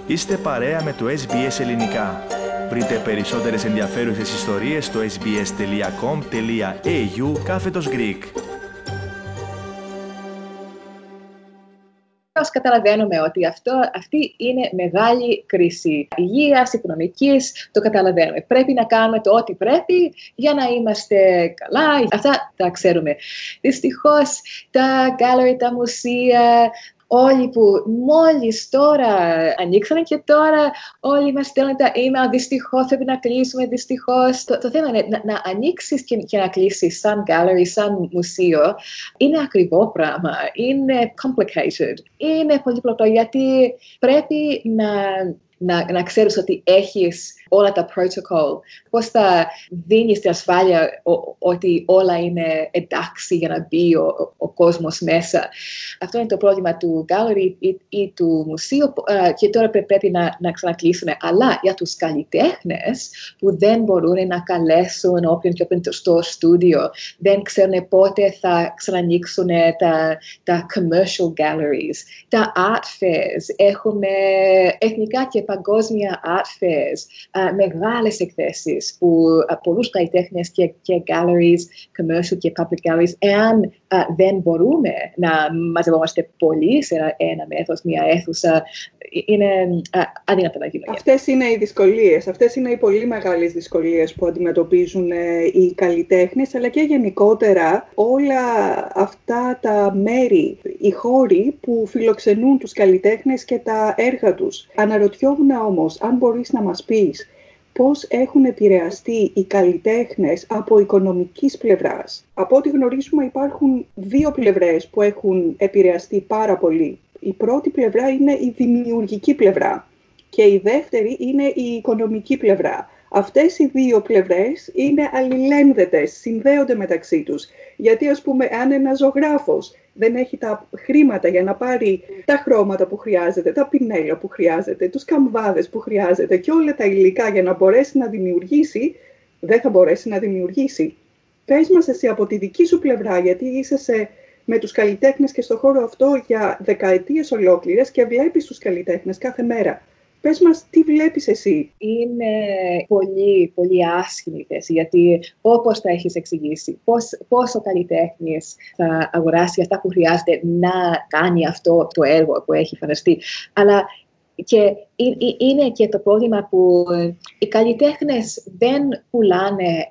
Είστε παρέα με το SBS Ελληνικά. Βρείτε περισσότερες ενδιαφέρουσες ιστορίες στο sbs.com.au/Greek. Καταλαβαίνουμε ότι αυτή είναι μεγάλη κρίση υγείας, οικονομικής, το καταλαβαίνουμε. Πρέπει να κάνουμε το ό,τι πρέπει για να είμαστε καλά. Αυτά τα ξέρουμε. Δυστυχώς τα gallery, τα μουσεία, όλοι που μόλις τώρα ανοίξανε και τώρα όλοι μας στέλνουν τα email, δυστυχώς πρέπει να κλείσουμε, δυστυχώς. Το θέμα είναι να ανοίξεις και να κλείσεις σαν gallery, σαν μουσείο, είναι ακριβό πράγμα, είναι complicated, είναι πολύπλοκο γιατί πρέπει να ξέρεις ότι έχεις όλα τα protocol, πώς θα δίνεις την ασφάλεια ότι όλα είναι εντάξει για να μπει ο κόσμος μέσα. Αυτό είναι το πρόβλημα του gallery ή του μουσείου και τώρα πρέπει να ξανακλείσουμε. Αλλά για τους καλλιτέχνες που δεν μπορούν να καλέσουν όποιον και όποιον στο στούντιο, δεν ξέρουν πότε θα ξανανοίξουν τα commercial galleries, τα art fairs. Έχουμε εθνικά και παγκόσμια art fairs, μεγάλες εκθέσεις που πολλούς καλλιτέχνες και galleries, commercial και public galleries, εάν δεν μπορούμε να μαζευόμαστε πολύ σε ένα μέθος, μια αίθουσα, είναι αδύνατο να γίνει. Αυτές είναι οι δυσκολίες, αυτές είναι οι πολύ μεγάλες δυσκολίες που αντιμετωπίζουν οι καλλιτέχνες, αλλά και γενικότερα όλα αυτά τα μέρη, οι χώροι που φιλοξενούν τους καλλιτέχνες και τα έργα τους. Αναρωτιόμουν όμως, αν μπορείς να μας πεις, πώς έχουν επηρεαστεί οι καλλιτέχνες από οικονομικής πλευράς. Από ό,τι γνωρίζουμε υπάρχουν δύο πλευρές που έχουν επηρεαστεί πάρα πολύ. Η πρώτη πλευρά είναι η δημιουργική πλευρά και η δεύτερη είναι η οικονομική πλευρά. Αυτές οι δύο πλευρές είναι αλληλένδετες, συνδέονται μεταξύ τους. Γιατί ας πούμε αν ένας ζωγράφος δεν έχει τα χρήματα για να πάρει τα χρώματα που χρειάζεται, τα πινέλα που χρειάζεται, τους καμβάδες που χρειάζεται και όλα τα υλικά για να μπορέσει να δημιουργήσει, δεν θα μπορέσει να δημιουργήσει. Πες μας εσύ από τη δική σου πλευρά, γιατί είσαι με τους καλλιτέχνες και στο χώρο αυτό για δεκαετίες ολόκληρες και βλέπεις τους καλλιτέχνες κάθε μέρα. Πες μας, τι βλέπεις εσύ? Είναι πολύ, πολύ άσχημη θέση, γιατί όπως θα έχεις εξηγήσει, πώς ο καλλιτέχνης θα αγοράσει αυτά που χρειάζεται να κάνει αυτό το έργο που έχει φανταστεί. Αλλά και είναι και το πρόβλημα που οι καλλιτέχνες δεν πουλάνε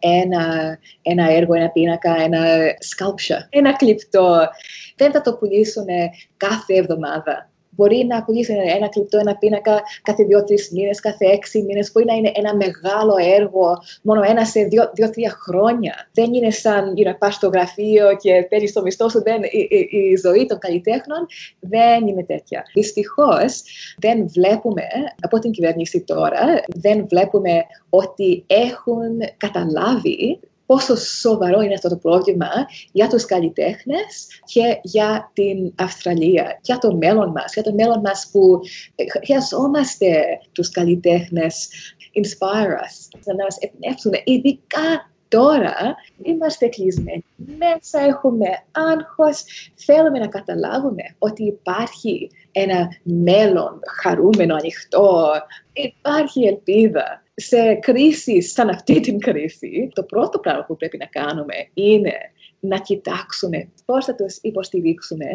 ένα έργο, ένα πίνακα, ένα sculpture, ένα κλιπτό. Δεν θα το πουλήσουν κάθε εβδομάδα. Μπορεί να πουλήσει ένα κλιπτό, ένα πίνακα κάθε 2-3 μήνες, κάθε 6 μήνες. Μπορεί να είναι ένα μεγάλο έργο μόνο ένα σε 2-3 χρόνια. Δεν είναι σαν να πας στο γραφείο και παίρνεις το μισθό σου. Η ζωή των καλλιτέχνων δεν είναι τέτοια. Δυστυχώς δεν βλέπουμε από την κυβέρνηση τώρα, δεν βλέπουμε ότι έχουν καταλάβει πόσο σοβαρό είναι αυτό το πρόβλημα για τους καλλιτέχνες και για την Αυστραλία, για το μέλλον μας, που χρειαζόμαστε τους καλλιτέχνες, inspire us, να μας εμπνεύσουν, ειδικά τώρα είμαστε κλεισμένοι. Μέσα έχουμε άγχος, θέλουμε να καταλάβουμε ότι υπάρχει ένα μέλλον χαρούμενο, ανοιχτό, υπάρχει ελπίδα. Σε κρίσεις σαν αυτή την κρίση, το πρώτο πράγμα που πρέπει να κάνουμε είναι να κοιτάξουμε πώς θα τους υποστηρίξουμε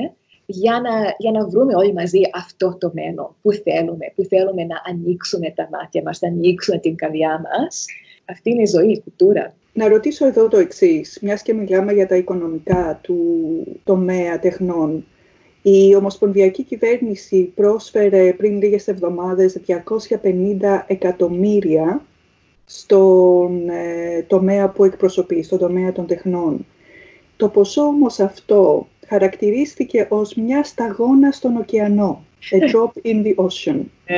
για να βρούμε όλοι μαζί αυτό το μέλλον που θέλουμε να ανοίξουμε τα μάτια μας, να ανοίξουμε την καρδιά μας. Αυτή είναι η ζωή, η κουλτούρα. Να ρωτήσω εδώ το εξής, μιας και μιλάμε για τα οικονομικά του τομέα τεχνών. Η Ομοσπονδιακή Κυβέρνηση πρόσφερε πριν λίγες εβδομάδες 250 εκατομμύρια στον τομέα που εκπροσωπεί, στον τομέα των τεχνών. Το ποσό όμως αυτό χαρακτηρίστηκε ως μια σταγόνα στον ωκεανό. A drop in the ocean.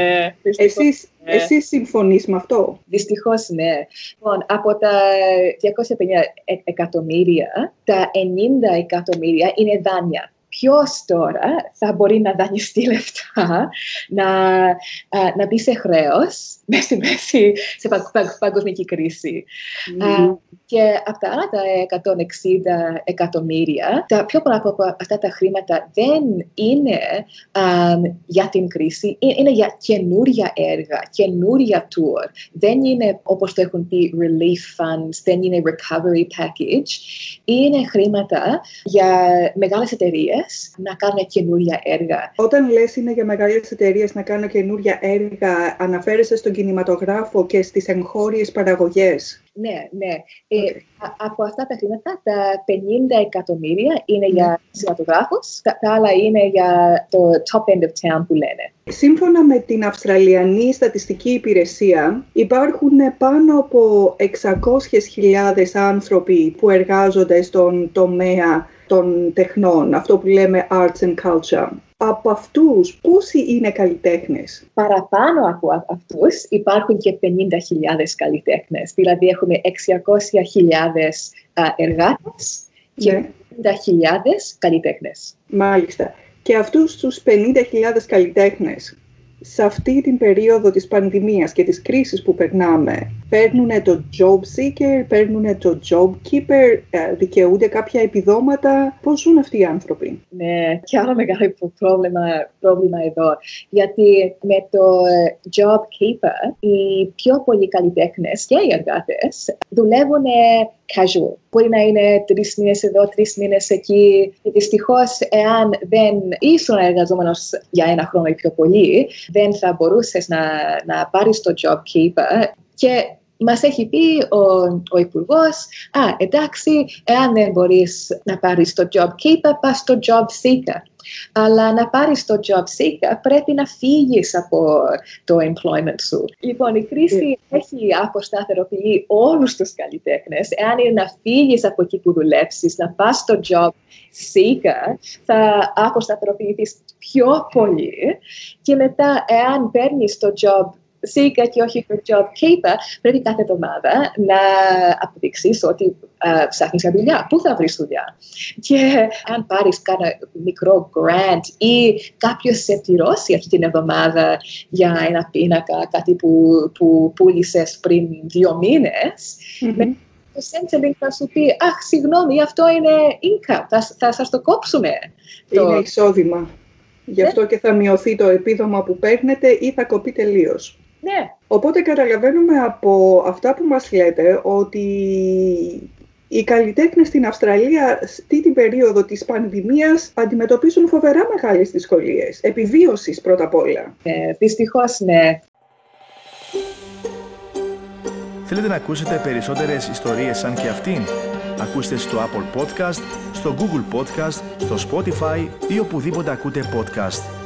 Εσείς συμφωνείς με αυτό? Δυστυχώς ναι. Από τα 250 εκατομμύρια, τα 90 εκατομμύρια είναι δάνεια. ποιος τώρα θα μπορεί να δανειστεί λεφτά, να μπει σε χρέος σε παγκοσμική κρίση. Και από τα άλλα τα 160 εκατομμύρια, τα πιο πολλά από αυτά τα χρήματα δεν είναι για την κρίση, είναι για καινούρια έργα, καινούρια tour. Δεν είναι, όπως το έχουν πει, relief funds, δεν είναι recovery package. Είναι χρήματα για μεγάλες εταιρείες να κάνουν καινούρια έργα. Όταν λες είναι για μεγάλες εταιρείες να κάνουν καινούρια έργα, αναφέρεσαι στον κινηματογράφο και στις εγχώριες παραγωγές. Ναι. Από αυτά τα χρήματα, τα 50 εκατομμύρια είναι για κινηματογράφους, τα άλλα είναι για το top end of town που λένε. Σύμφωνα με την Αυστραλιανή Στατιστική Υπηρεσία, υπάρχουν πάνω από 600.000 άνθρωποι που εργάζονται στον τομέα των τεχνών, αυτό που λέμε arts and culture. Από αυτούς, πόσοι είναι καλλιτέχνες? Παραπάνω από αυτούς υπάρχουν και 50.000 καλλιτέχνες. Δηλαδή έχουμε 600.000 εργάτες και 50.000 καλλιτέχνες. Μάλιστα. Και αυτούς τους 50.000 καλλιτέχνες, σε αυτή την περίοδο της πανδημίας και της κρίσης που περνάμε, παίρνουν το job seeker, παίρνουν το job keeper, δικαιούνται κάποια επιδόματα? Πώς ζουν αυτοί οι άνθρωποι? Ναι, και άλλο μεγάλο πρόβλημα εδώ. Γιατί με το job keeper, οι πιο πολλοί καλλιτέχνες και οι εργάτες δουλεύουν casual. Μπορεί να είναι 3 μήνες εδώ, 3 μήνες εκεί. Και δυστυχώς, εάν δεν ήσουν εργαζόμενος για 1 χρόνο ή πιο πολύ, δεν θα μπορούσες να πάρεις το job keeper. Και μας έχει πει ο Υπουργός, εντάξει, εάν δεν μπορείς να πάρεις το job keeper, πας στο job seeker. Αλλά να πάρεις το job seeker πρέπει να φύγεις από το employment σου. Λοιπόν, η κρίση έχει αποσταθεροποιεί όλους τους καλλιτέχνες. Εάν είναι να φύγεις από εκεί που δουλέψεις, να πας στο job seeker, θα αποσταθεροποιηθείς πιο πολύ. Και μετά, εάν παίρνεις το job seeker και όχι το job keeper, πρέπει κάθε εβδομάδα να αποδείξεις ότι ψάχνεις για δουλειά. Πού θα βρεις δουλειά? Και αν πάρεις κάνα μικρό grant ή κάποιος σε πληρώσει αυτή την εβδομάδα για ένα πίνακα, κάτι που πούλησες πριν 2 μήνες, το Centrelink θα σου πει, συγγνώμη, αυτό είναι income, θα σας το κόψουμε. Είναι εισόδημα. Γι' αυτό και θα μειωθεί το επίδομα που παίρνετε ή θα κοπεί τελείως. Ναι. Οπότε καταλαβαίνουμε από αυτά που μας λέτε ότι οι καλλιτέχνες στην Αυστραλία αυτή την περίοδο της πανδημίας αντιμετωπίζουν φοβερά μεγάλες δυσκολίες. Επιβίωσης πρώτα απ' όλα. Δυστυχώς, ναι. Θέλετε να ακούσετε περισσότερες ιστορίες σαν και αυτήν? Ακούστε στο Apple Podcast, στο Google Podcast, στο Spotify ή οπουδήποτε ακούτε podcast.